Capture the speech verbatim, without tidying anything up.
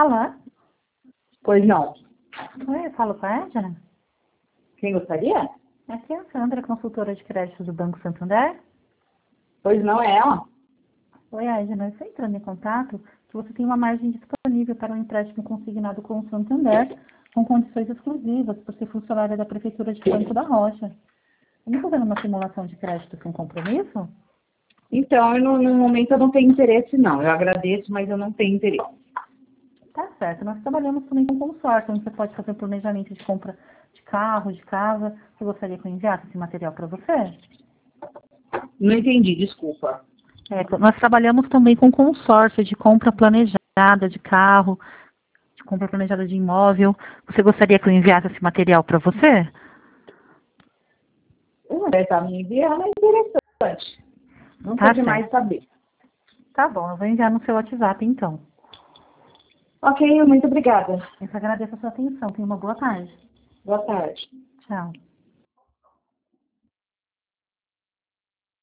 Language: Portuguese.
Alô? Pois não. Oi, eu falo com a Edna? Quem gostaria? Aqui é a Sandra, consultora de crédito do Banco Santander. Pois não é ela. Oi, Edna, eu estou entrando em contato que você tem uma margem disponível para um empréstimo consignado com o Santander com condições exclusivas por ser funcionária da Prefeitura de Franco da Rocha. Eu não estou fazendo uma simulação de crédito sem compromisso? Então, eu não- no momento eu não tenho interesse, não. Eu agradeço, mas eu não tenho interesse. Tá certo. Nós trabalhamos também com consórcio, onde você pode fazer planejamento de compra de carro, de casa. Você gostaria que eu enviasse esse material para você? Não entendi, desculpa. É, nós trabalhamos também com consórcio de compra planejada de carro, de compra planejada de imóvel. Você gostaria que eu enviasse esse material para você? É, tá me enviando, é interessante. Não Tá pode mais certo. saber. Tá bom, eu vou enviar no seu WhatsApp então. Ok, muito obrigada. Eu te agradeço a sua atenção. Tenha uma boa tarde. Boa tarde. Tchau.